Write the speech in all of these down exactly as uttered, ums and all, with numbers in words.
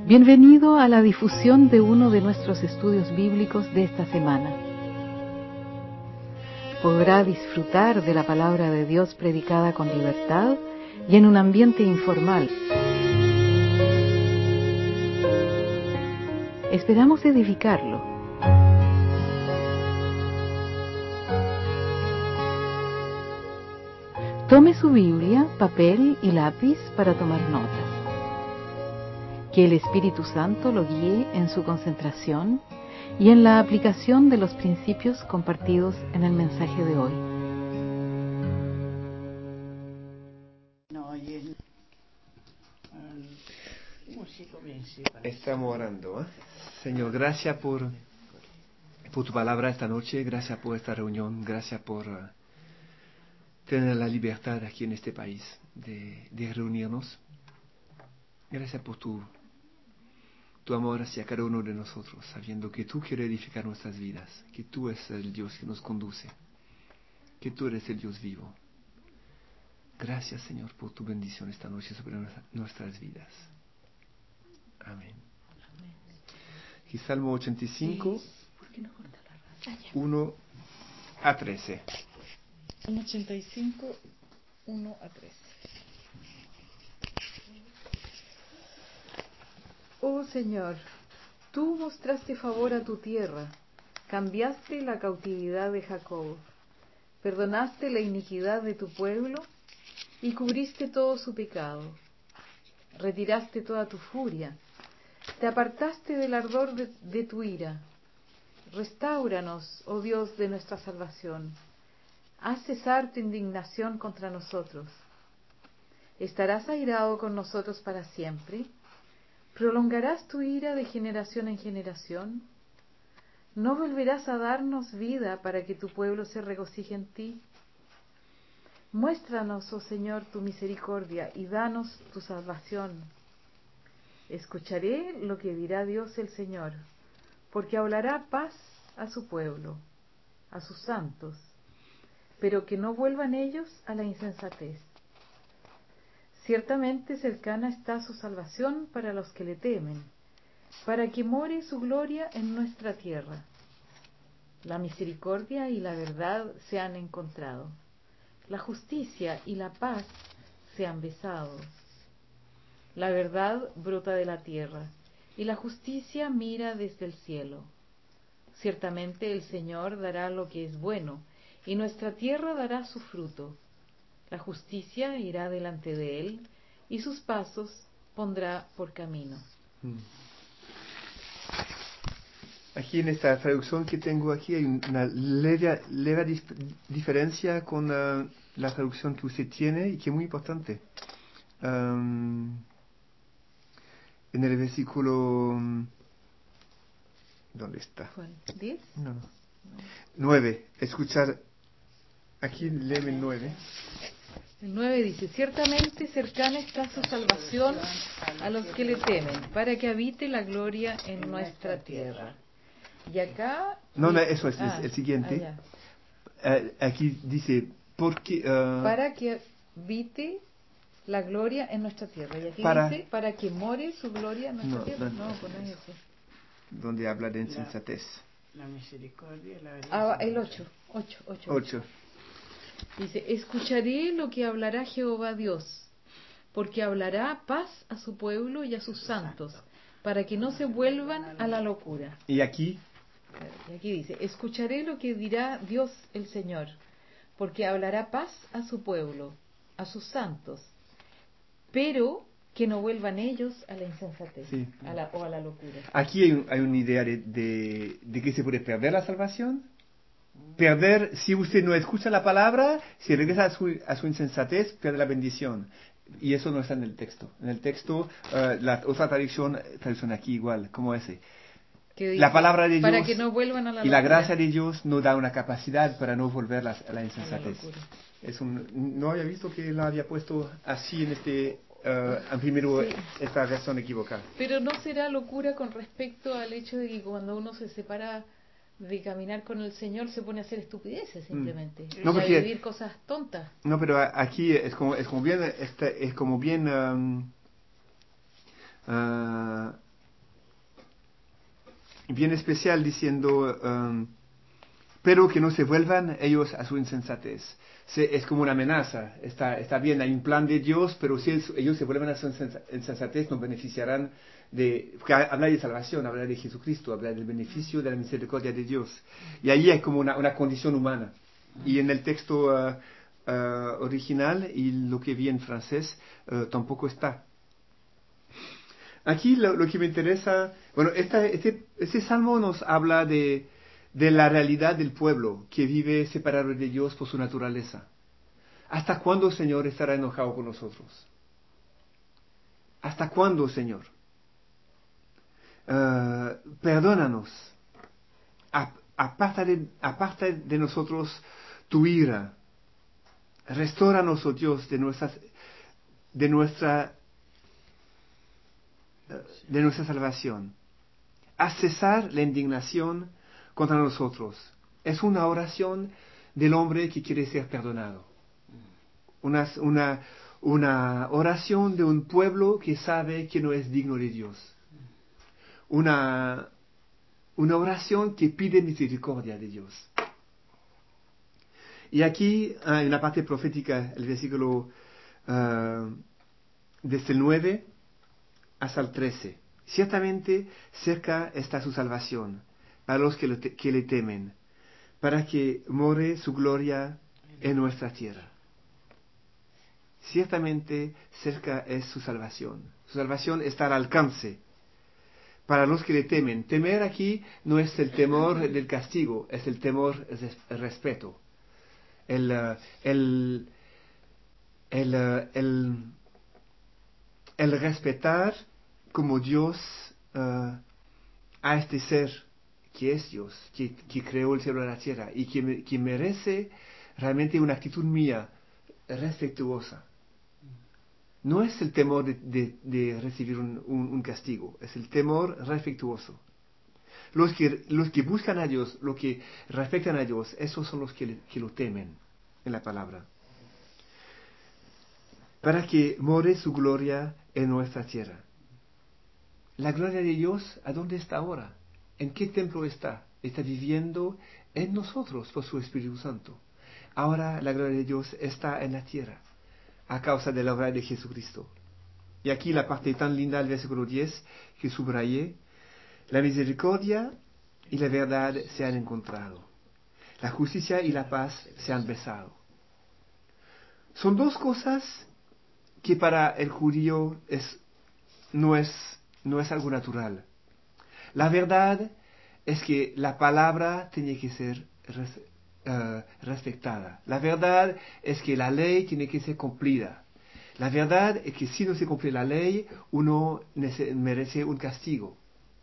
Bienvenido a la difusión de uno de nuestros estudios bíblicos de esta semana. Podrá disfrutar de la palabra de Dios predicada con libertad y en un ambiente informal. Esperamos edificarlo. Tome su Biblia, papel y lápiz para tomar notas. Que el Espíritu Santo lo guíe en su concentración y en la aplicación de los principios compartidos en el mensaje de hoy. Estamos orando, ¿eh? Señor, gracias por, por tu palabra esta noche, gracias por esta reunión, gracias por uh, tener la libertad aquí en este país de, de reunirnos. Gracias por tu, tu amor hacia cada uno de nosotros, sabiendo que tú quieres edificar nuestras vidas, que tú eres el Dios que nos conduce, que tú eres el Dios vivo. Gracias, Señor, por tu bendición esta noche sobre nuestras vidas. Amén. Y Salmo ochenta y cinco, uno a trece. Salmo ochenta y cinco, uno a trece. Oh Señor, tú mostraste favor a tu tierra, cambiaste la cautividad de Jacob, perdonaste la iniquidad de tu pueblo y cubriste todo su pecado. Retiraste toda tu furia, te apartaste del ardor de, de tu ira. Restáuranos, oh Dios de nuestra salvación, haz cesar tu indignación contra nosotros. ¿Estarás airado con nosotros para siempre? ¿Prolongarás tu ira de generación en generación? ¿No volverás a darnos vida para que tu pueblo se regocije en ti? Muéstranos, oh Señor, tu misericordia y danos tu salvación. Escucharé lo que dirá Dios el Señor, porque hablará paz a su pueblo, a sus santos, pero que no vuelvan ellos a la insensatez. Ciertamente cercana está su salvación para los que le temen, para que more su gloria en nuestra tierra. La misericordia y la verdad se han encontrado, la justicia y la paz se han besado. La verdad brota de la tierra, y la justicia mira desde el cielo. Ciertamente el Señor dará lo que es bueno, y nuestra tierra dará su fruto. La justicia irá delante de él, y sus pasos pondrá por camino. Aquí en esta traducción que tengo aquí hay una leve, leve dif- diferencia con uh, la traducción que usted tiene y que es muy importante. Um, en el versículo... ¿Dónde está? ¿diez? No, no. nueve. Escuchar... Aquí léeme el nueve. El nueve dice, ciertamente cercana está su salvación a los que le temen, para que habite la gloria en nuestra tierra. Y acá... No, no, eso es, ah, es el siguiente. Ah, uh, aquí dice, porque... Uh, para que habite la gloria en nuestra tierra. Y aquí para, dice, para que more su gloria en nuestra no, tierra. No, No, pues no es eso. Donde habla de insensatez. La, la misericordia y la verdad. Ah, el ocho, ocho, ocho. ocho. Dice, escucharé lo que hablará Jehová Dios, porque hablará paz a su pueblo y a sus santos, para que no se vuelvan a la locura. Y aquí... Y aquí dice, escucharé lo que dirá Dios el Señor, porque hablará paz a su pueblo, a sus santos, pero que no vuelvan ellos a la insensatez, sí. a la, o a la locura. Aquí hay, un, hay una idea de, de, de que se puede perder la salvación. Perder, si usted no escucha la palabra, si regresa a su, a su insensatez, pierde la bendición. Y eso no está en el texto. En el texto, uh, la otra traducción, traducción aquí igual, como ese. Dice, la palabra de Dios para que no vuelvan a la y la locura. gracia de Dios nos da una capacidad para no volver a la, a la insensatez. A la es un, no había visto que la había puesto así en este, uh, en primero, sí. Esta versión equivocada. Pero no será locura con respecto al hecho de que cuando uno se separa de caminar con el Señor se pone a hacer estupideces simplemente, mm. no, y porque, a vivir cosas tontas. No, pero aquí es como, es como bien, este, es como bien... Um, Uh, bien especial diciendo, um, pero que no se vuelvan ellos a su insensatez. Se, es como una amenaza. Está, está bien, hay un plan de Dios, pero si ellos se vuelven a su insensatez, no beneficiarán de... Porque habla de salvación, habla de Jesucristo, habla del beneficio de la misericordia de Dios. Y ahí hay como una, una condición humana. Y en el texto uh, uh, original, y lo que vi en francés, uh, tampoco está. Aquí lo, lo que me interesa... Bueno, esta, este, este salmo nos habla de... de la realidad del pueblo que vive separado de Dios por su naturaleza. ¿Hasta cuándo, Señor, estará enojado con nosotros? ¿Hasta cuándo, Señor? Uh, perdónanos. Aparta de, aparta de nosotros tu ira. Restóranos, oh Dios, de nuestras, de nuestra, de nuestra salvación. Haz cesar la indignación contra nosotros. Es una oración del hombre que quiere ser perdonado. Una, una, una oración de un pueblo que sabe que no es digno de Dios. Una, una oración que pide misericordia de Dios. Y aquí hay una parte profética, el versículo uh, desde el nueve hasta el trece. Ciertamente cerca está su salvación para los que, lo te, que le temen, para que more su gloria en nuestra tierra. Ciertamente cerca es su salvación. Su salvación está al alcance para los que le temen. Temer aquí no es el temor del castigo, es el temor, es el respeto. El, uh, el, el, uh, el, el respetar como Dios uh, a este ser que es Dios, que, que creó el cielo y la tierra y que, que merece realmente una actitud mía respetuosa. No es el temor de, de, de recibir un, un, un castigo, es el temor respetuoso. Los que, los que buscan a Dios, los que respetan a Dios, esos son los que, que lo temen en la palabra. Para que more su gloria en nuestra tierra. La gloria de Dios, ¿a dónde está ahora? ¿En qué templo está? Está viviendo en nosotros por su Espíritu Santo. Ahora la gloria de Dios está en la tierra, a causa de la obra de Jesucristo. Y aquí la parte tan linda del versículo diez que subrayé. La misericordia y la verdad se han encontrado. La justicia y la paz se han besado. Son dos cosas que para el judío es, no, es, no es algo natural. La verdad es que la palabra tiene que ser res, uh, respetada. La verdad es que la ley tiene que ser cumplida. La verdad es que si no se cumple la ley, uno merece un castigo.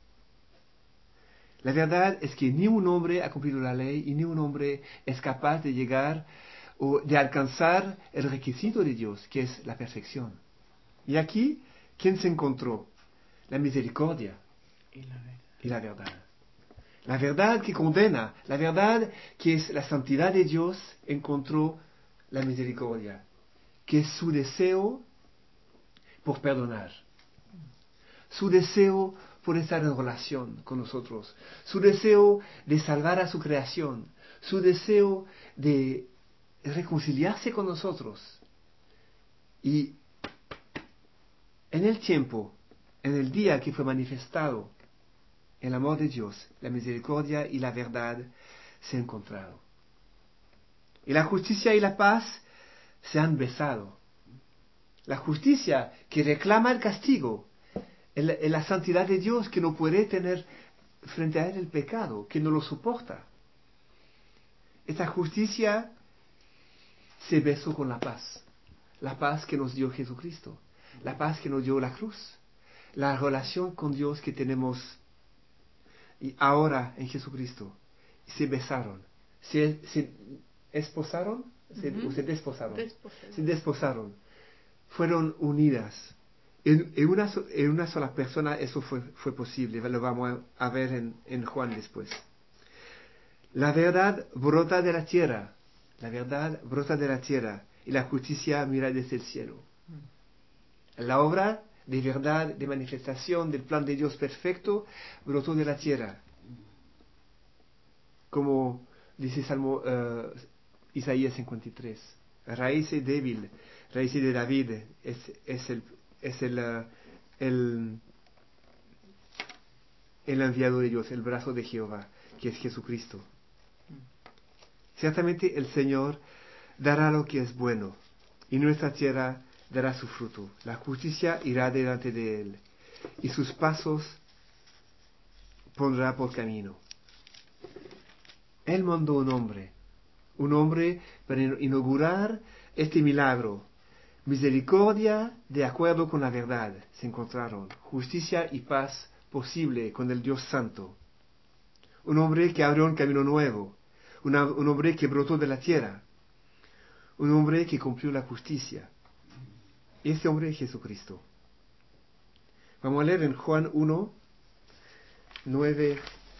La verdad es que ni un hombre ha cumplido la ley y ni un hombre es capaz de llegar o de alcanzar el requisito de Dios, que es la perfección. Y aquí, ¿quién se encontró? La misericordia y la verdad. Y la verdad. La verdad que condena, la verdad que es la santidad de Dios, encontró la misericordia, que es su deseo por perdonar, su deseo por estar en relación con nosotros, su deseo de salvar a su creación, su deseo de reconciliarse con nosotros. Y en el tiempo, en el día que fue manifestado el amor de Dios, la misericordia y la verdad se han encontrado. Y la justicia y la paz se han besado. La justicia que reclama el castigo, el, el, la santidad de Dios que no puede tener frente a él el pecado, que no lo soporta. Esta justicia se besó con la paz. La paz que nos dio Jesucristo. La paz que nos dio la cruz. La relación con Dios que tenemos y ahora en Jesucristo. Se besaron. Se, se esposaron. Se, uh-huh. se desposaron. desposaron. Se desposaron. Fueron unidas. En, en, una, en una sola persona eso fue, fue posible. Lo vamos a, a ver en, en Juan después. La verdad brota de la tierra. La verdad brota de la tierra. Y la justicia mira desde el cielo. La obra de verdad, de manifestación del plan de Dios perfecto, brotó de la tierra. como dice Salmo uh, Isaías cincuenta y tres, raíz débil, raíz de David, es, es el es el, uh, el el enviado de Dios, el brazo de Jehová, que es Jesucristo. Ciertamente el Señor dará lo que es bueno, y nuestra tierra dará su fruto. La justicia irá delante de él, y sus pasos pondrá por camino. Él mandó un hombre, un hombre para inaugurar este milagro. Misericordia de acuerdo con la verdad se encontraron, justicia y paz posible con el Dios Santo. Un hombre que abrió un camino nuevo, una, un hombre que brotó de la tierra, un hombre que cumplió la justicia. Ese hombre es Jesucristo. Vamos a leer en Juan uno, nueve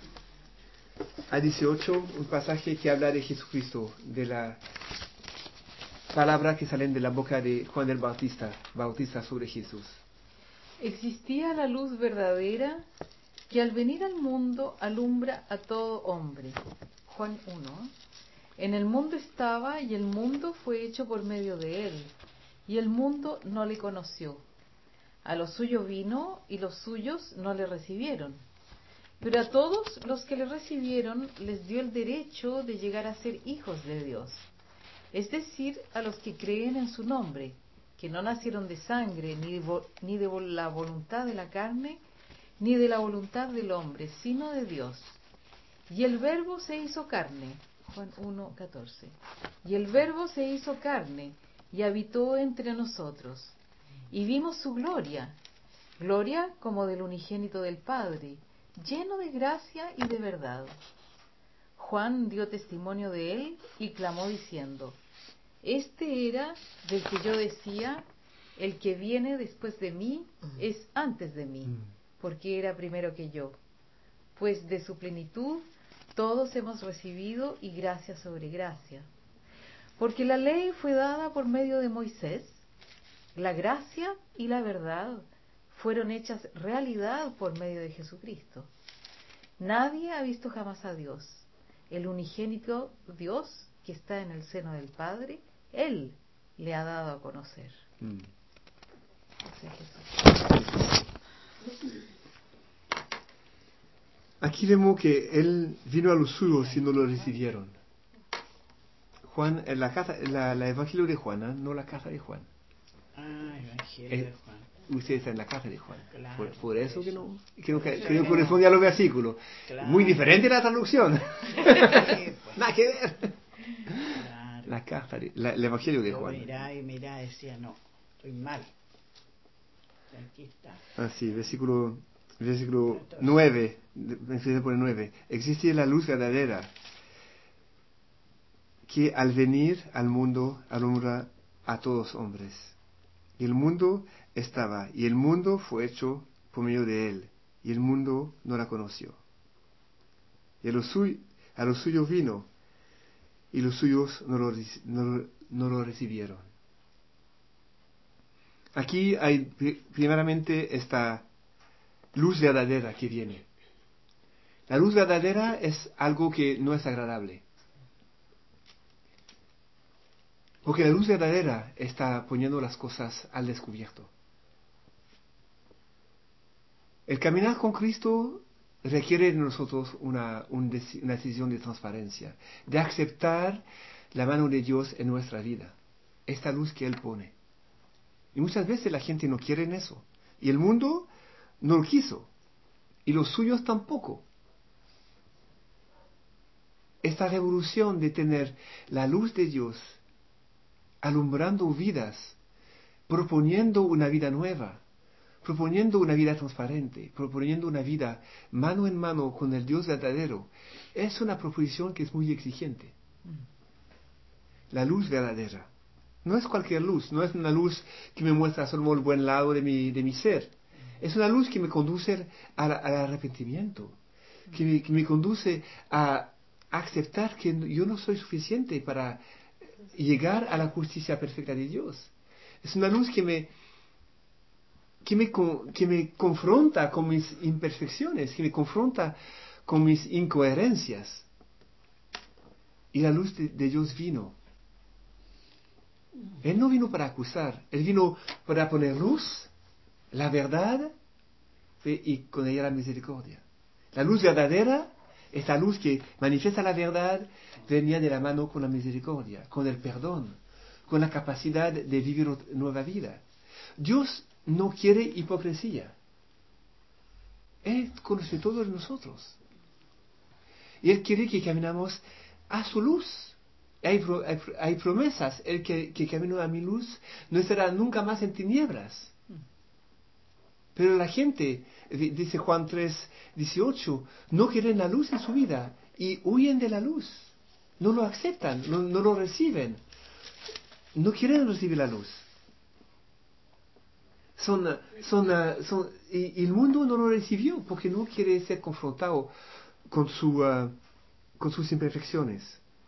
a dieciocho, un pasaje que habla de Jesucristo, de la palabra que salen de la boca de Juan el Bautista, Bautista sobre Jesús. Existía la luz verdadera que al venir al mundo alumbra a todo hombre. Juan uno. En el mundo estaba y el mundo fue hecho por medio de él, y el mundo no le conoció. A los suyos vino y los suyos no le recibieron. Pero a todos los que le recibieron les dio el derecho de llegar a ser hijos de Dios, es decir, a los que creen en su nombre, que no nacieron de sangre, ni de, ni de la voluntad de la carne, ni de la voluntad del hombre, sino de Dios. Y el Verbo se hizo carne, Juan uno, catorce. Y el Verbo se hizo carne y habitó entre nosotros, y vimos su gloria, gloria como del unigénito del Padre, lleno de gracia y de verdad. Juan dio testimonio de él y clamó diciendo: Este era del que yo decía, el que viene después de mí es antes de mí, porque era primero que yo. Pues de su plenitud todos hemos recibido y gracia sobre gracia. Porque la ley fue dada por medio de Moisés, la gracia y la verdad fueron hechas realidad por medio de Jesucristo. Nadie ha visto jamás a Dios. El unigénito Dios que está en el seno del Padre, Él le ha dado a conocer. Mm. Ese es Jesús. Aquí vemos que Él vino a los suyos y no lo recibieron. Juan, en la, casa, la, la Evangelio de Juan, ¿eh? No la casa de Juan. Ah, Evangelio Eh, de Juan. Usted está en la casa de Juan. Claro, por, por eso, eso. que no, que no, Por eso que no que corresponde no. a los versículos. Claro. Muy diferente la traducción. Sí, pues. Nada que ver. Claro. La carta de, la, el Evangelio de Yo Juan. miraba y miraba y decía, no, estoy mal. Y aquí está. Así, versículo, versículo nueve, empecé por el nueve. Existe la luz verdadera que al venir al mundo alumbra a todos hombres. Y el mundo estaba, y el mundo fue hecho por medio de él, y el mundo no la conoció. Y a los, suy, a los suyos vino, y los suyos no lo, no, no lo recibieron. Aquí hay primeramente esta luz verdadera que viene. La luz verdadera es algo que no es agradable. Porque la luz verdadera está poniendo las cosas al descubierto. El caminar con Cristo requiere de nosotros una, un dec- una decisión de transparencia, de aceptar la mano de Dios en nuestra vida, esta luz que Él pone. Y muchas veces la gente no quiere en eso. Y el mundo no lo quiso. Y los suyos tampoco. Esta revolución de tener la luz de Dios alumbrando vidas, proponiendo una vida nueva, proponiendo una vida transparente, proponiendo una vida mano en mano con el Dios verdadero, es una proposición que es muy exigente. La luz verdadera. No es cualquier luz, no es una luz que me muestra solo el buen lado de mi, de mi ser. Es una luz que me conduce al, al arrepentimiento, que me, que me conduce a aceptar que yo no soy suficiente para llegar a la justicia perfecta de Dios. Es una luz que me, que me, que me confronta con mis imperfecciones, que me confronta con mis incoherencias. y la luz de, de Dios vino. Él no vino para acusar, Él vino para poner luz, la verdad, y con ella la misericordia. La luz verdadera, esta luz que manifiesta la verdad, venía de la mano con la misericordia, con el perdón, con la capacidad de vivir nueva vida. Dios no quiere hipocresía. Él conoce todos nosotros. Y Él quiere que caminamos a su luz. Hay, hay, hay promesas. El que, que camina a mi luz no estará nunca más en tinieblas. Pero la gente, dice Juan tres, dieciocho, no quieren la luz en su vida y huyen de la luz. No lo aceptan, no, no lo reciben. No quieren recibir la luz. Son, son, son, y, y el mundo no lo recibió porque no quiere ser confrontado con, su, uh, con sus imperfecciones.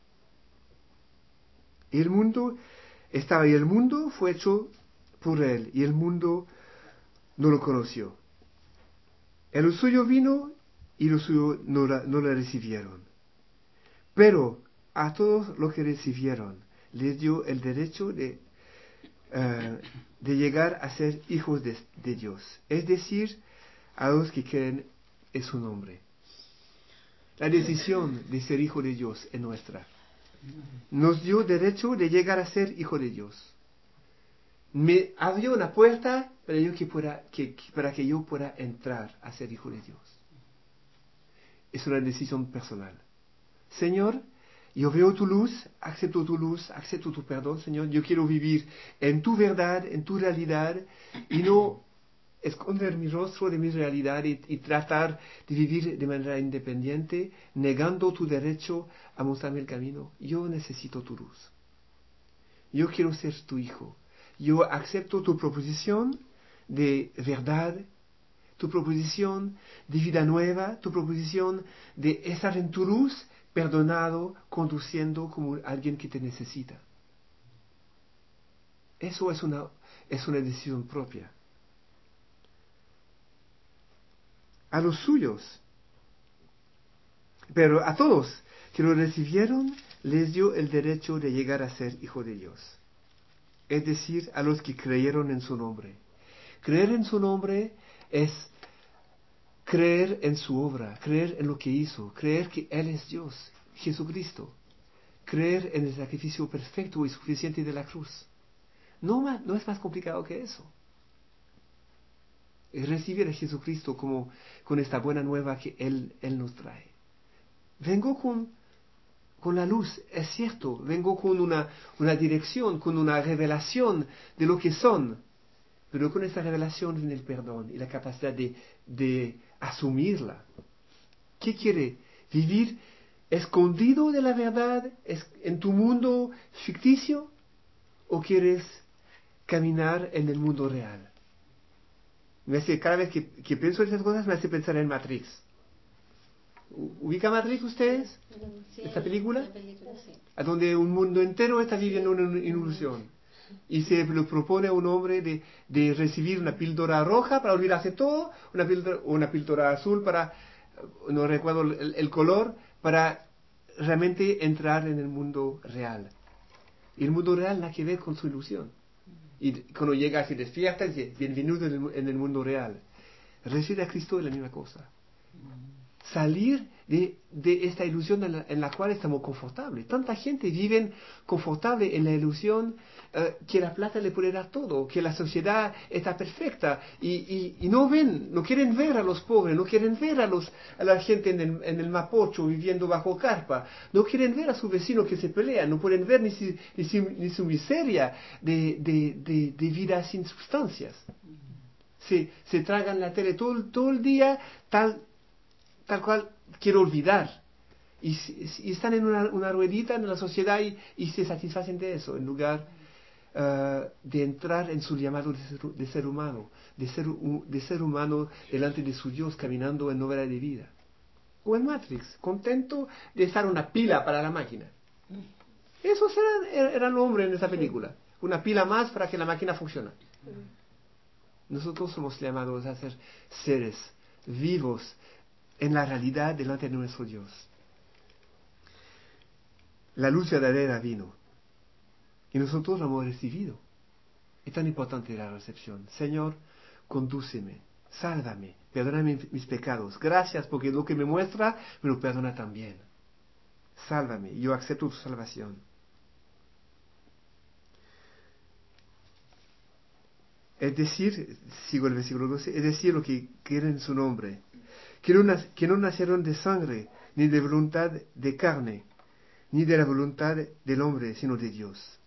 Y el mundo estaba, y el mundo fue hecho por él, y el mundo no lo conoció. El suyo vino y los suyos no la, no la recibieron. Pero a todos los que recibieron les dio el derecho de, uh, de llegar a ser hijos de, de Dios. Es decir, a los que creen en su nombre. La decisión de ser hijo de Dios es nuestra. Nos dio derecho de llegar a ser hijo de Dios. Me abrió una puerta para, yo que pueda, que, para que yo pueda entrar a ser hijo de Dios. Es una decisión personal. Señor, yo veo tu luz, acepto tu luz, acepto tu perdón, Señor. Yo quiero vivir en tu verdad, en tu realidad, y no esconder mi rostro de mi realidad y, y tratar de vivir de manera independiente, negando tu derecho a mostrarme el camino. Yo necesito tu luz. Yo quiero ser tu hijo. Yo acepto tu proposición de verdad, tu proposición de vida nueva, tu proposición de estar en tu luz, perdonado, conduciendo como alguien que te necesita. Eso es una, es una decisión propia. A los suyos, pero a todos que lo recibieron, les dio el derecho de llegar a ser hijo de Dios. Es decir, a los que creyeron en su nombre. Creer en su nombre es creer en su obra, creer en lo que hizo, creer que Él es Dios, Jesucristo. Creer en el sacrificio perfecto y suficiente de la cruz. No, más, no es más complicado que eso. Es recibir a Jesucristo como con esta buena nueva que Él, Él nos trae. Vengo con, con la luz, es cierto, vengo con una, una dirección, con una revelación de lo que son, pero con esta revelación viene el perdón y la capacidad de, de asumirla. ¿Qué quiere? ¿Vivir escondido de la verdad en tu mundo ficticio? ¿O quieres caminar en el mundo real? Me hace, cada vez que, que pienso en esas cosas me hace pensar en Matrix. ¿Ubica Matrix ustedes? Sí, ¿Esta película? la película, sí. A donde un mundo entero está viviendo una ilusión. Y se lo propone a un hombre de, de recibir una píldora roja para olvidarse todo, una píldora, una píldora azul para, no recuerdo el, el color, para realmente entrar en el mundo real. Y el mundo real nada que ver con su ilusión. Y cuando llega, se despierta y dice, bienvenido en el, en el mundo real. Recibir a Cristo es la misma cosa. Salir de, de esta ilusión en la, en la cual estamos confortables. Tanta gente vive confortable en la ilusión uh, que la plata le puede dar todo, que la sociedad está perfecta y, y, y no ven, no quieren ver a los pobres, no quieren ver a, los, a la gente en el, en el Mapocho viviendo bajo carpa, no quieren ver a su vecino que se pelea, no pueden ver ni, si, ni, si, ni su miseria de, de, de, de vida sin sustancias. Se, se tragan la tele todo, todo el día tal tal cual quiero olvidar. Y, y están en una, una ruedita en la sociedad y, y se satisfacen de eso, en lugar uh, de entrar en su llamado de ser, de ser humano, de ser, de ser humano delante de su Dios, caminando en novela de vida. O en Matrix, contento de estar una pila para la máquina. Esos eran, eran hombres en esa película. Una pila más para que la máquina funcione. Nosotros somos llamados a ser seres vivos en la realidad delante de nuestro Dios. la luz verdadera vino. Y nosotros lo hemos recibido. Es tan importante la recepción. Señor, condúceme, sálvame, perdóname mis pecados. Gracias porque lo que me muestra me lo perdona también. Sálvame, yo acepto tu salvación. Es decir, sigo el versículo doce, es decir, lo que quiere en su nombre, que no, que no nacieron de sangre, ni de voluntad de carne, ni de la voluntad del hombre, sino de Dios.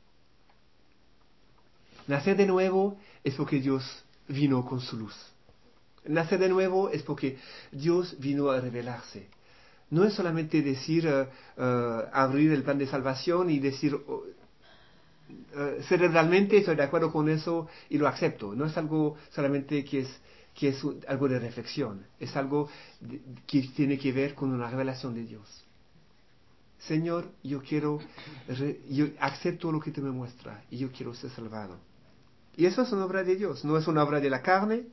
Nacer de nuevo es porque Dios vino con su luz. Nacer de nuevo es porque Dios vino a revelarse. No es solamente decir, uh, uh, abrir el plan de salvación y decir, uh, uh, cerebralmente estoy de acuerdo con eso y lo acepto. No es algo solamente que es, que es un, algo de reflexión. Es algo de, que tiene que ver con una revelación de Dios. Señor, yo quiero, re, yo acepto lo que tú me muestras y yo quiero ser salvado. Y eso es una obra de Dios, no es una obra de la carne,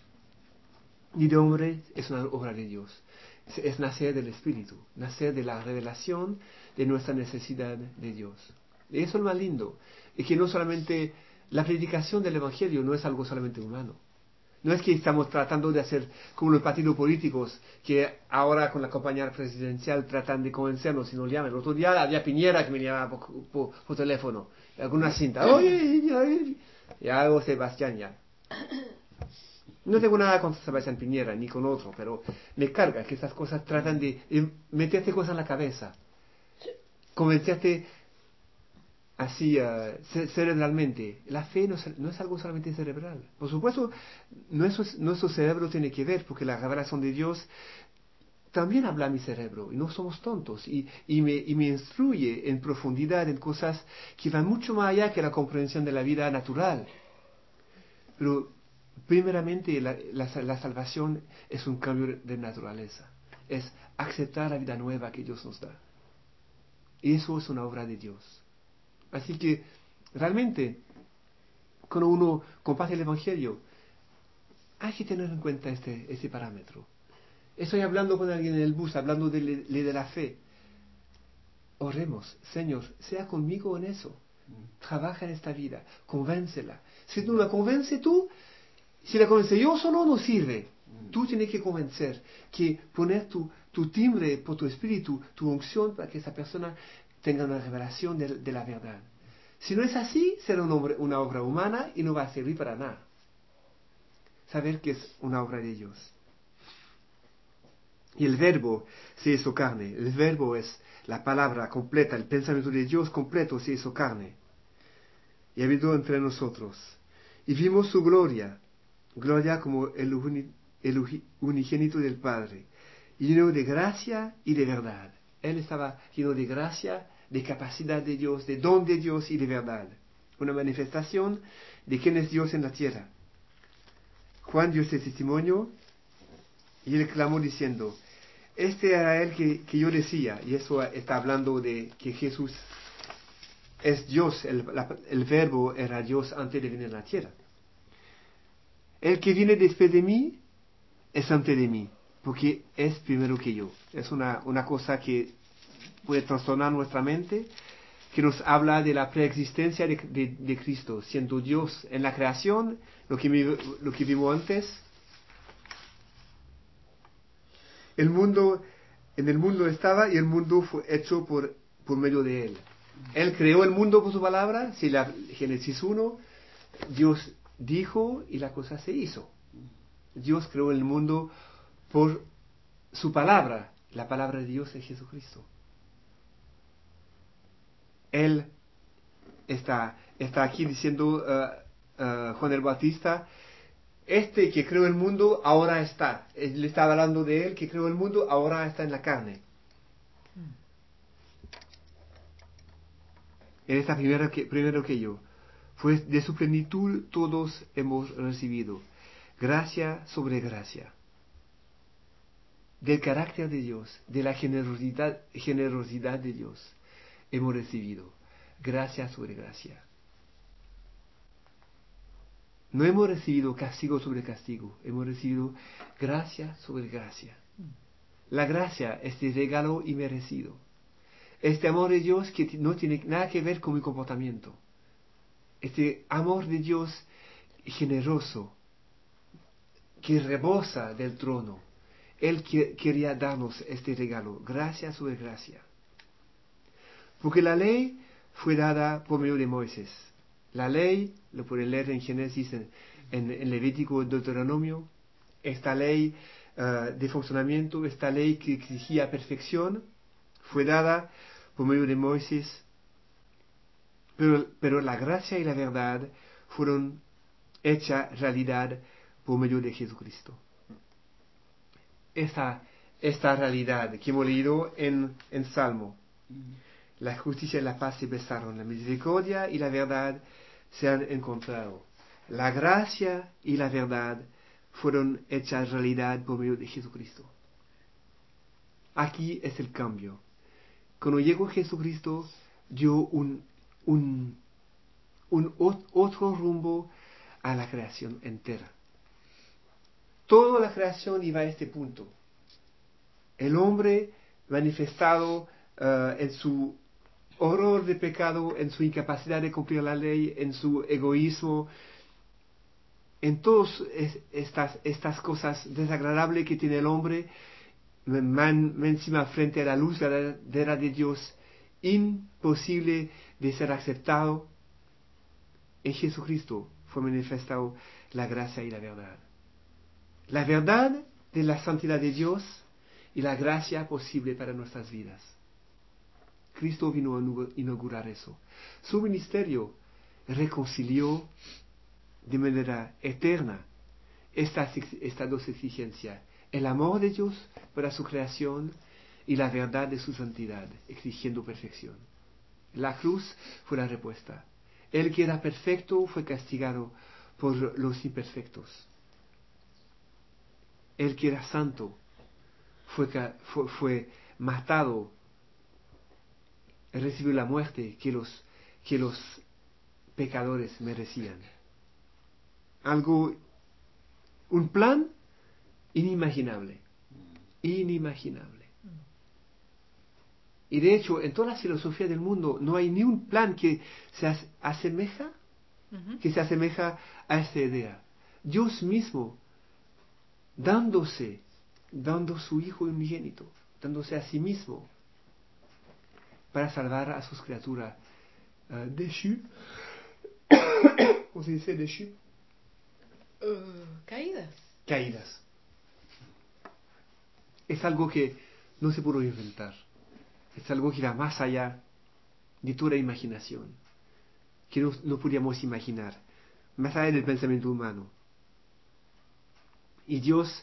ni de hombre, es una obra de Dios. Es, es nacer del Espíritu, nacer de la revelación de nuestra necesidad de Dios. Y eso es lo más lindo, es que no solamente, la predicación del Evangelio no es algo solamente humano. No es que estamos tratando de hacer como los partidos políticos que ahora con la campaña presidencial tratan de convencernos y nos llaman. El otro día había Piñera que me llamaba por, por, por teléfono, alguna cinta. Oye, oye, ya hago Sebastián ya. No tengo nada con Sebastián Piñera ni con otro, pero me carga que estas cosas tratan de, de meterte cosas en la cabeza, convencerte así uh, cerebralmente. La fe no es, no es algo solamente cerebral. Por supuesto, nuestro, nuestro cerebro tiene que ver, porque la revelación de Dios también habla a mi cerebro, y no somos tontos, y, y, me, y me instruye en profundidad en cosas que van mucho más allá que la comprensión de la vida natural. Pero primeramente la, la, la salvación es un cambio de naturaleza, es aceptar la vida nueva que Dios nos da. Y eso es una obra de Dios. Así que realmente, cuando uno comparte el Evangelio, hay que tener en cuenta este, este parámetro. Estoy hablando con alguien en el bus, hablando de, de, de la fe. Oremos, Señor, sea conmigo en eso. Trabaja en esta vida, convéncela. Si no la convence tú, si la convence yo solo, no sirve. Tú tienes que convencer, que poner tu, tu timbre por tu espíritu, tu unción, para que esa persona tenga una revelación de, de la verdad. Si no es así, será un hombre, una obra humana y no va a servir para nada. Saber que es una obra de Dios. Y el verbo se hizo carne. El verbo es la palabra completa, el pensamiento de Dios completo se hizo carne. Y habitó entre nosotros. Y vimos su gloria, gloria como el, uni, el unigénito del Padre, lleno de gracia y de verdad. Él estaba lleno de gracia, de capacidad de Dios, de don de Dios y de verdad. Una manifestación de quién es Dios en la tierra. Juan dio este testimonio y él clamó diciendo, este era el que, que yo decía, y eso está hablando de que Jesús es Dios, el, la, el verbo era Dios antes de venir a la tierra. El que viene después de mí es antes de mí, porque es primero que yo. Es una, una cosa que puede trastornar nuestra mente, que nos habla de la preexistencia de, de, de Cristo, siendo Dios en la creación, lo que, lo que vimos antes. El mundo, en el mundo estaba y el mundo fue hecho por, por medio de Él. Él creó el mundo por su palabra, si la Génesis uno, Dios dijo y la cosa se hizo. Dios creó el mundo por su palabra, la palabra de Dios es Jesucristo. Él está, está aquí diciendo uh, uh, Juan el Bautista, este que creó el mundo ahora está. Él estaba hablando de él que creó el mundo, ahora está en la carne. Él está primero que, primero que yo. Pues de su plenitud todos hemos recibido gracia sobre gracia. Del carácter de Dios, de la generosidad, generosidad de Dios, hemos recibido gracia sobre gracia. No hemos recibido castigo sobre castigo, hemos recibido gracia sobre gracia. La gracia es de regalo inmerecido. Este amor de Dios que no tiene nada que ver con mi comportamiento. Este amor de Dios generoso, que rebosa del trono. Él que, quería darnos este regalo, gracia sobre gracia. Porque la ley fue dada por medio de Moisés. La ley, lo pueden leer en Génesis, en, en, en Levítico, en Deuteronomio. Esta ley uh, de funcionamiento, esta ley que exigía perfección, fue dada por medio de Moisés. Pero, pero la gracia y la verdad fueron hechas realidad por medio de Jesucristo. Esta, esta realidad que hemos leído en, en Salmo. La justicia y la paz se besaron, la misericordia y la verdad se han encontrado. La gracia y la verdad fueron hechas realidad por medio de Jesucristo. Aquí es el cambio. Cuando llegó Jesucristo, dio un, un, un otro rumbo a la creación entera. Toda la creación iba a este punto. El hombre manifestado uh, en su horror de pecado, en su incapacidad de cumplir la ley, en su egoísmo, en todas es, estas, estas cosas desagradables que tiene el hombre, man, encima frente a la luz verdadera de Dios, imposible de ser aceptado. En Jesucristo fue manifestado la gracia y la verdad. La verdad de la santidad de Dios y la gracia posible para nuestras vidas. Cristo vino a inaugurar eso. Su ministerio reconcilió de manera eterna estas, estas dos exigencias. El amor de Dios para su creación y la verdad de su santidad, exigiendo perfección. La cruz fue la respuesta. El que era perfecto fue castigado por los imperfectos. El que era santo fue, fue, fue matado, recibió la muerte que los, que los pecadores merecían. Algo, un plan inimaginable, inimaginable. Y de hecho, en toda la filosofía del mundo no hay ni un plan que se asemeja, uh-huh. que se asemeja a esta idea. Dios mismo dándose, dando su Hijo unigénito, dándose a sí mismo para salvar a sus criaturas uh, déchues. ¿Cómo se dice déchues? Uh, caídas. Caídas. Es algo que no se pudo inventar. Es algo que va más allá de toda imaginación, que no, no podíamos imaginar, más allá del pensamiento humano. Y Dios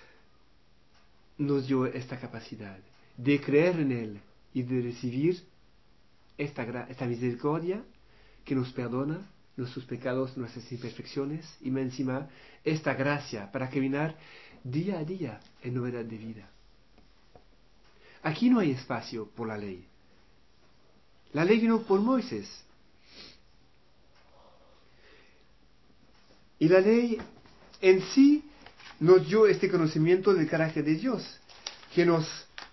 nos dio esta capacidad de creer en Él y de recibir esta, esta misericordia que nos perdona nuestros pecados, nuestras imperfecciones, y encima esta gracia para caminar día a día en novedad de vida. Aquí no hay espacio por la ley. La ley vino por Moisés. Y la ley en sí nos dio este conocimiento del carácter de Dios, que nos,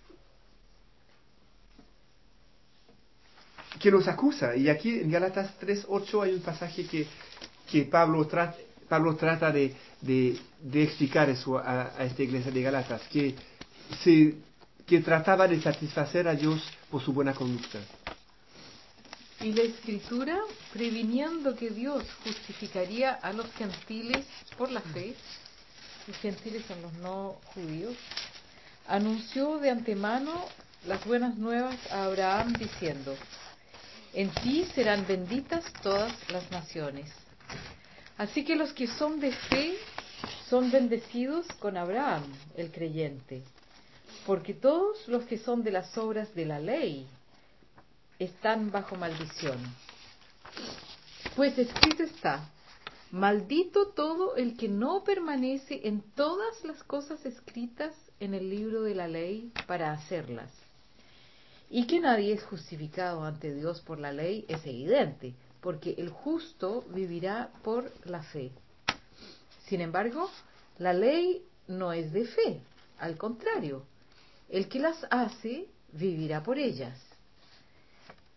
que nos acusa. Y aquí en Gálatas tres ocho hay un pasaje que, que Pablo, tra, Pablo trata de, de, de explicar eso a, a esta iglesia de Gálatas, que, se, que trataba de satisfacer a Dios por su buena conducta. Y la Escritura, previniendo que Dios justificaría a los gentiles por la fe, los gentiles son los no judíos, anunció de antemano las buenas nuevas a Abraham diciendo: en ti serán benditas todas las naciones. Así que los que son de fe son bendecidos con Abraham, el creyente, porque todos los que son de las obras de la ley están bajo maldición. Pues escrito está: maldito todo el que no permanece en todas las cosas escritas en el libro de la ley para hacerlas. Y que nadie es justificado ante Dios por la ley es evidente, porque el justo vivirá por la fe. Sin embargo, la ley no es de fe, al contrario, el que las hace vivirá por ellas.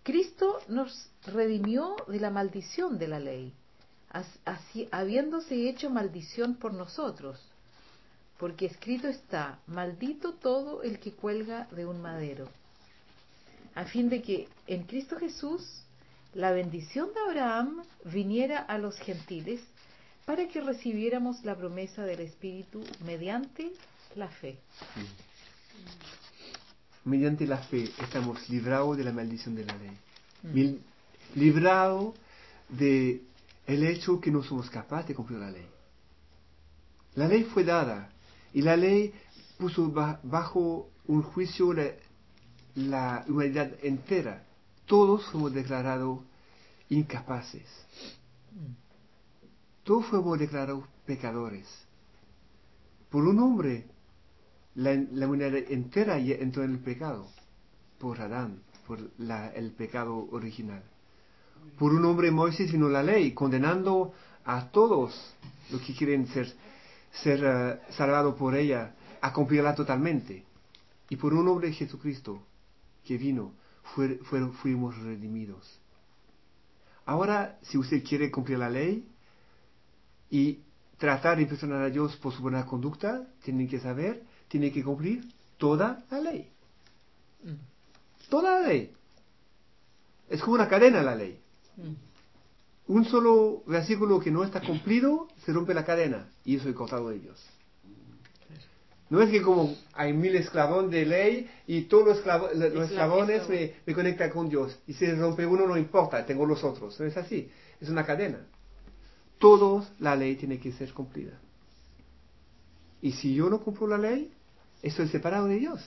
Cristo nos redimió de la maldición de la ley, así, habiéndose hecho maldición por nosotros, porque escrito está: maldito todo el que cuelga de un madero, a fin de que en Cristo Jesús la bendición de Abraham viniera a los gentiles, para que recibiéramos la promesa del Espíritu mediante la fe. Mediante la fe estamos librados de la maldición de la ley. Mm. Librados de el hecho que no somos capaces de cumplir la ley. La ley fue dada y la ley puso bajo un juicio la, la humanidad entera. Todos fuimos declarados incapaces. Todos fuimos declarados pecadores. Por un hombre, la, la humanidad entera entró en el pecado. Por Adán, por la, el pecado original. Por un hombre, Moisés vino la ley, condenando a todos los que quieren ser, ser uh, salvados por ella, a cumplirla totalmente. Y por un hombre, Jesucristo, que vino, fue, fue, fuimos redimidos. Ahora, si usted quiere cumplir la ley y tratar de impresionar a Dios por su buena conducta, tiene que saber, tiene que cumplir toda la ley. Mm. Toda la ley. Es como una cadena la ley. Mm. Un solo versículo que no está cumplido, se rompe la cadena y eso he cortado de Dios. No es que como hay mil esclavones de ley y todos los, esclavo, los eslabones me, me conectan con Dios. Y si se rompe uno no importa, tengo los otros. No es así, es una cadena. Todos la ley tiene que ser cumplida. Y si yo no cumplo la ley, estoy separado de Dios.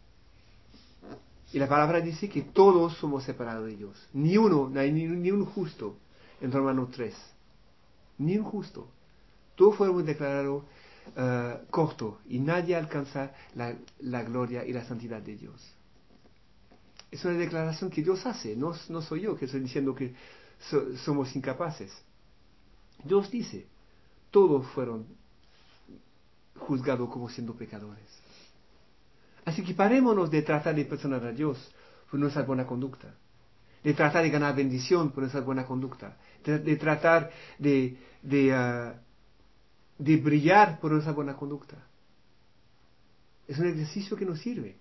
Y la palabra dice que todos somos separados de Dios. Ni uno, no hay ni, ni un justo en Romanos tres. Ni un justo. Todos fueron declarados Uh, corto y nadie alcanza la, la gloria y la santidad de Dios. Es una declaración que Dios hace, no, no soy yo que estoy diciendo que so, somos incapaces. Dios dice, todos fueron juzgados como siendo pecadores. Así que parémonos de tratar de impresionar a Dios por nuestra buena conducta, de tratar de ganar bendición por nuestra buena conducta, de, de tratar de, de uh, de brillar por nuestra buena conducta. Es un ejercicio que nos sirve.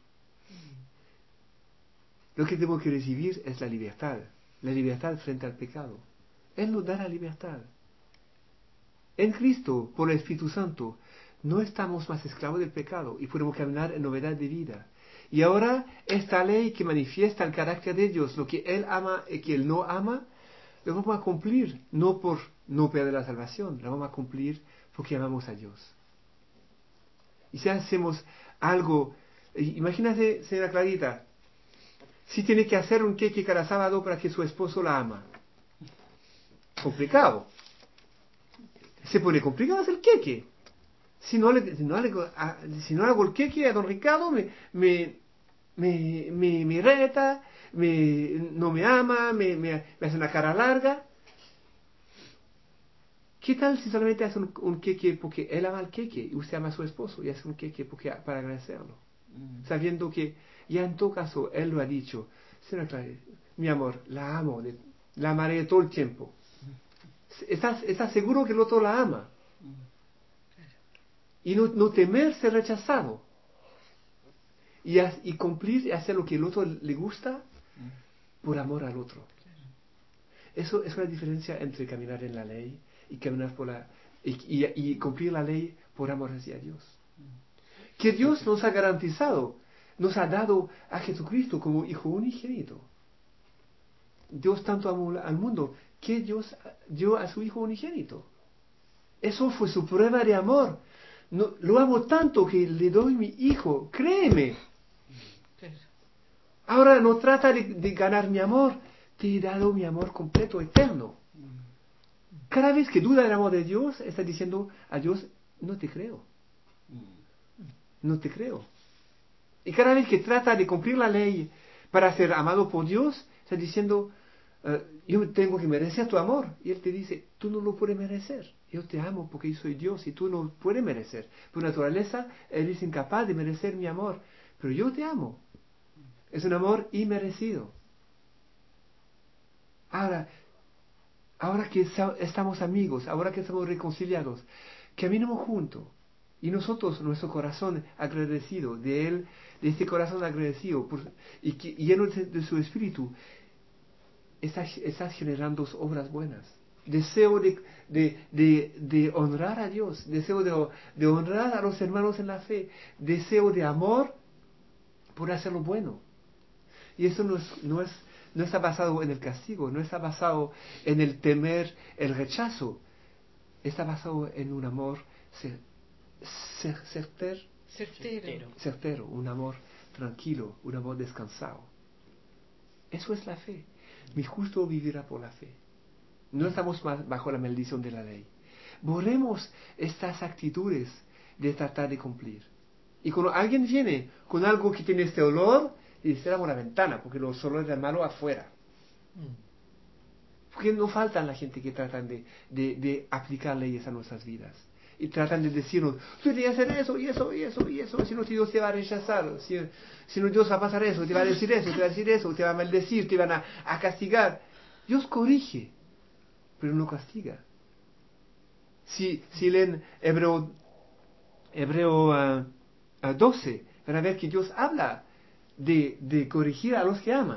Lo que tenemos que recibir es la libertad, la libertad frente al pecado. Él nos da la libertad. En Cristo, por el Espíritu Santo, no estamos más esclavos del pecado y podemos caminar en novedad de vida. Y ahora esta ley que manifiesta el carácter de Dios, lo que Él ama y que Él no ama, lo vamos a cumplir, no por no perder la salvación, lo vamos a cumplir porque amamos a Dios. Y si hacemos algo, imagínate, señora Clarita, si tiene que hacer un queque cada sábado para que su esposo la ama. Complicado. Se pone complicado hacer el queque. Si no, le, si, no le, a, si no hago el queque a don Ricardo, me, me, me, me, me reta, me, no me ama, me, me, me hace una cara larga. ¿Qué tal si solamente hace un, un queque porque él ama el queque y usted ama a su esposo y hace un queque porque, para agradecerlo? Mm. Sabiendo que ya en todo caso él lo ha dicho, señora Clara, mi amor, la amo, de, la amaré todo el tiempo. Mm. ¿Estás, estás seguro que el otro la ama? Mm. Y no, no temer ser rechazado. Y, a, y cumplir y hacer lo que el otro le gusta mm. por amor al otro. Eso es una diferencia entre caminar en la ley y caminar por la y, y, y cumplir la ley por amor hacia Dios. Que Dios nos ha garantizado, nos ha dado a Jesucristo como Hijo unigénito. Dios tanto amó al mundo que Dios dio a su Hijo unigénito. Eso fue su prueba de amor. No, lo amo tanto que le doy mi hijo, créeme. Ahora no trata de, de ganar mi amor, te he dado mi amor completo, eterno. Cada vez que duda del amor de Dios, está diciendo a Dios, no te creo. No te creo. Y cada vez que trata de cumplir la ley para ser amado por Dios, está diciendo, uh, yo tengo que merecer tu amor. Y Él te dice, tú no lo puedes merecer. Yo te amo porque yo soy Dios y tú no puedes merecer. Por naturaleza, eres incapaz de merecer mi amor. Pero yo te amo. Es un amor inmerecido. Ahora, ahora que estamos amigos, ahora que estamos reconciliados, caminemos juntos. Y nosotros, nuestro corazón agradecido de Él, de este corazón agradecido por, y que, lleno de, de su espíritu, está, está generando obras buenas. Deseo de, de, de, de honrar a Dios, deseo de, de honrar a los hermanos en la fe, deseo de amor por hacer lo bueno. Y eso no, es, no, es, no está basado en el castigo, no está basado en el temer el rechazo, está basado en un amor cer, cer, certer, Certero. certero, un amor tranquilo, un amor descansado. Eso es la fe. Mi justo vivirá por la fe. No estamos más bajo la maldición de la ley. Borremos estas actitudes de tratar de cumplir. Y cuando alguien viene con algo que tiene este olor, y cerramos la ventana, porque los olores del malo afuera. Porque no faltan la gente que tratan de, de, de aplicar leyes a nuestras vidas. Y tratan de decirnos, tú tienes que hacer eso, y eso, y eso, y eso, si no Dios te va a rechazar, si, si no Dios va a pasar eso, te va a decir eso, te va a decir eso, te va a maldecir, te van a, a castigar. Dios corrige, pero no castiga. Si, si leen Hebreo, Hebreo uh, uh, doce, van a ver que Dios habla de, de corregir a los que ama.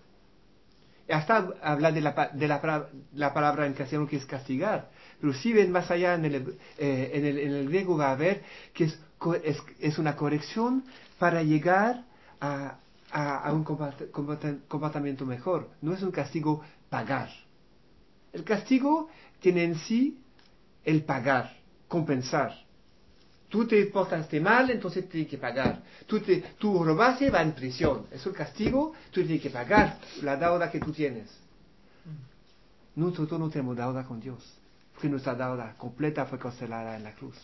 Hasta habla de, la, de la, la palabra en castellano que es castigar. Pero si ven más allá en el, eh, en el, en el griego va a ver que es, es, es una corrección para llegar a, a, a un comportamiento mejor. No es un castigo pagar. El castigo tiene en sí el pagar, compensar. Tú te portaste mal, entonces tienes que pagar. Tú, te, tú robaste, va en prisión. Es un castigo, tú tienes que pagar la deuda que tú tienes. Nosotros no tenemos deuda con Dios, porque nuestra deuda completa fue cancelada en la cruz.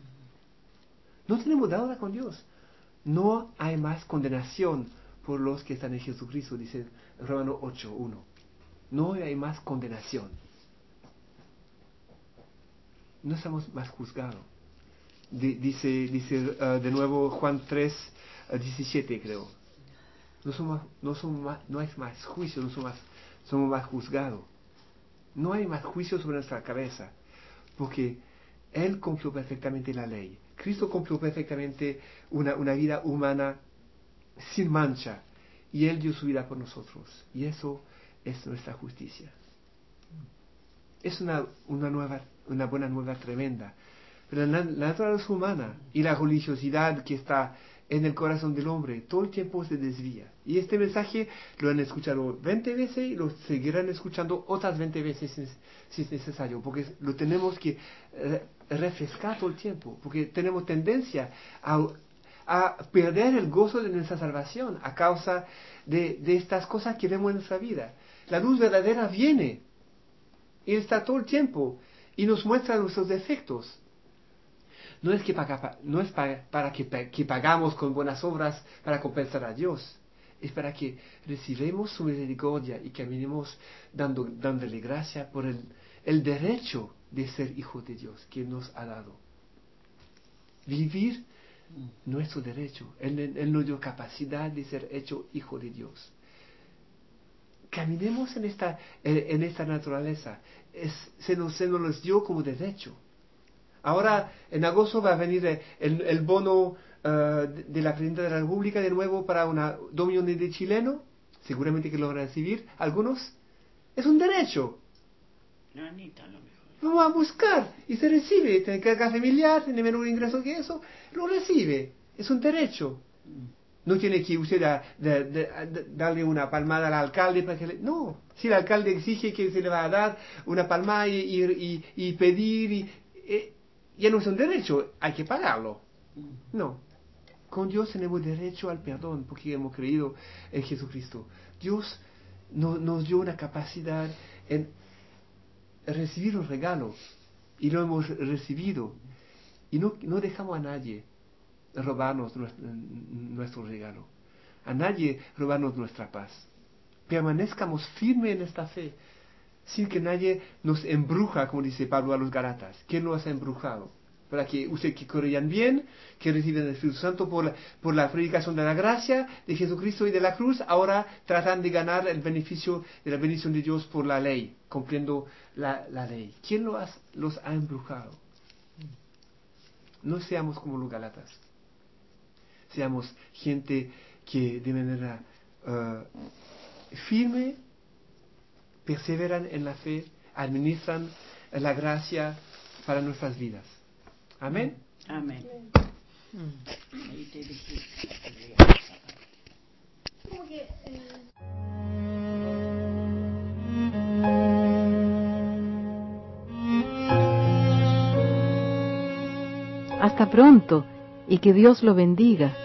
No tenemos deuda con Dios. No hay más condenación por los que están en Jesucristo, dice Romanos ocho uno. No hay más condenación. No estamos más juzgados. D- dice dice uh, de nuevo Juan tres, uh, diecisiete creo. No somos, no somos más, no hay más juicio, no somos más, somos más juzgados. No hay más juicio sobre nuestra cabeza, porque Él cumplió perfectamente la ley. Cristo cumplió perfectamente una, una vida humana sin mancha, y Él dio su vida por nosotros, y eso es nuestra justicia. Es una, una, nueva, una buena nueva tremenda. Pero la, la naturaleza humana y la religiosidad que está en el corazón del hombre todo el tiempo se desvía. Y este mensaje lo han escuchado veinte veces y lo seguirán escuchando otras veinte veces si, si es necesario, porque lo tenemos que eh, refrescar todo el tiempo, porque tenemos tendencia a, a perder el gozo de nuestra salvación a causa de, de estas cosas que vemos en nuestra vida. La luz verdadera viene y está todo el tiempo y nos muestra nuestros defectos. No es, que paga, no es para, para que, que pagamos con buenas obras para compensar a Dios. Es para que recibamos su misericordia y caminemos dando, dándole gracia por el, el derecho de ser hijos de Dios que nos ha dado. Vivir nuestro derecho. Él, él nos dio capacidad de ser hecho hijo de Dios. Caminemos en esta, en esta naturaleza. Es, se, nos, se nos dio como derecho. Ahora, en agosto va a venir el, el bono uh, de, de la Presidenta de la República de nuevo para una, dos millones de chilenos. Seguramente que lo van a recibir algunos. Es un derecho. No, Anita, a lo mejor. Vamos a buscar y se recibe. Tiene carga familiar, tiene menor ingreso que eso, lo recibe. Es un derecho. No tiene que usted a, de, de, de, darle una palmada al alcalde para que le... No, si el alcalde exige que se le va a dar una palmada y, y, y, y pedir... Y, eh, ya no es un derecho, hay que pagarlo. No. Con Dios tenemos derecho al perdón porque hemos creído en Jesucristo. Dios no, nos dio una capacidad en recibir un regalo y lo hemos recibido. Y no, no dejamos a nadie robarnos nuestro, nuestro regalo. A nadie robarnos nuestra paz. Permanezcamos firmes en esta fe, sin que nadie nos embruja, como dice Pablo a los Gálatas. ¿Quién nos ha embrujado? para que ustedes que corrían bien, que reciben el Espíritu Santo por la, por la predicación de la gracia de Jesucristo y de la cruz, ahora tratan de ganar el beneficio de la bendición de Dios por la ley, cumpliendo la, la ley. ¿Quién los, los ha embrujado? No seamos como los Gálatas. Seamos gente que de manera uh, firme perseveran en la fe, administran la gracia para nuestras vidas. Amén. Amén. Mm. Ahí te dijiste. Como que, eh, Hasta pronto y que Dios lo bendiga.